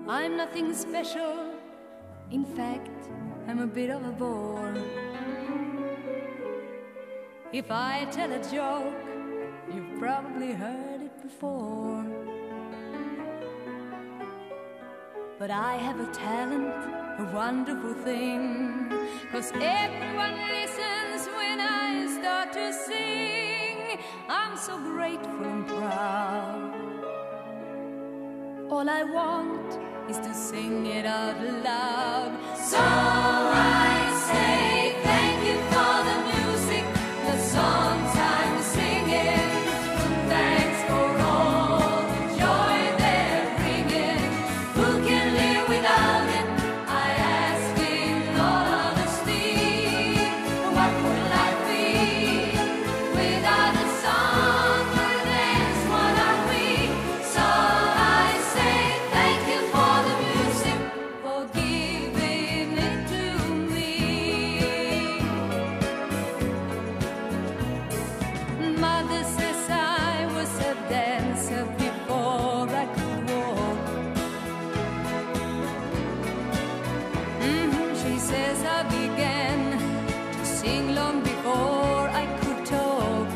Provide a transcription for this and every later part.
I'm nothing special. In fact, I'm a bit of a bore. If I tell a joke, you've probably heard it before. But I have a talent, a wonderful thing, 'cause everyone listens when I start to sing. I'm so grateful and proud. All I want is to sing it out loud. So I say thank you for the music, the songs I'm singing. Thanks for all the joy they're bringing. Who can live without it? I ask in all honesty. What would life be without a song or a dance? What are we? So I say thank you for the music, for giving it to me. Mother says I was a dancer before I could walk. She says I began to sing long before I could talk.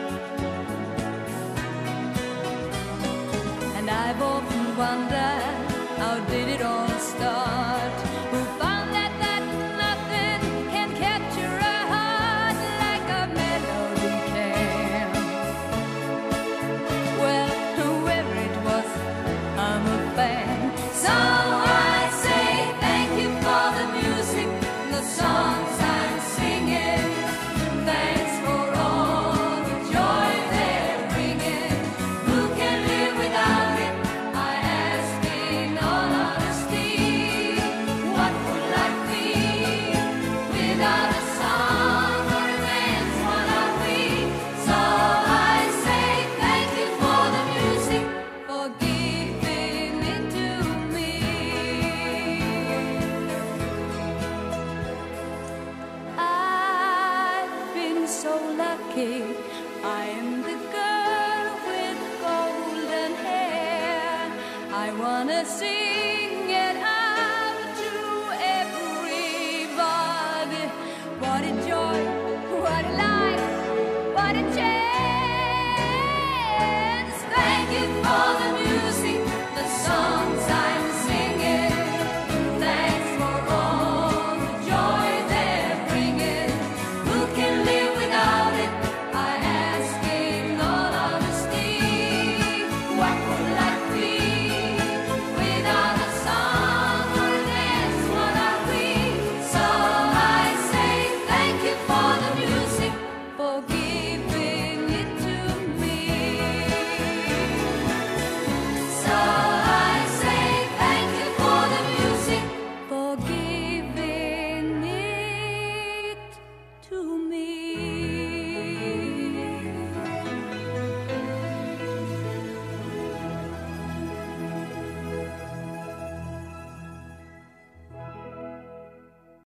And I've often wondered, how did it all start? Who found that nothing can capture a heart like a melody can? Well, whoever it was, I'm a fan. So I say thank you for the music, the songs I'm singing. Thanks for all the joy they're bringing. Who can live without it? I ask in all honesty. What would life be without a song or a dance? What are we? So I say thank you for the music, for giving it to me. I've been so lucky. I am the girl with golden hair. I wanna sing it out to everybody. What a joy, what a life, what a chance. Thank you for the music, the songs I'm singing. Thanks for all the joy they're bringing. Who can live without it? I ask in all honesty. What would life be without a song or a dance? What are we? So I say thank you for the music, for giving it to me. So I say thank you for the music, for giving it to me.